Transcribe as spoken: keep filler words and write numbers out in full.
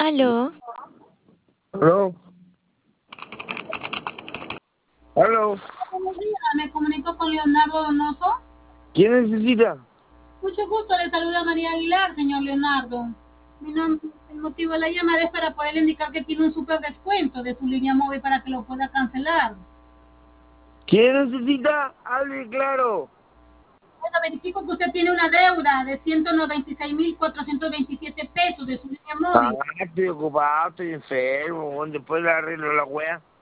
Aló. Aló. Aló. Buenos días, me comunico con Leonardo Donoso. ¿Quién necesita? Mucho gusto, le saluda María Aguilar, señor Leonardo. Mi nombre, el motivo de la llamada es para poder indicar que tiene un súper descuento de su línea móvil para que lo pueda cancelar. ¿Quién necesita? Hable claro. Bueno, verifico que usted tiene una deuda de ciento noventa y seis mil cuatrocientos veintisiete pesos de su línea Ah, móvil. estoy ocupado, estoy enfermo. Después le arreglo la wea.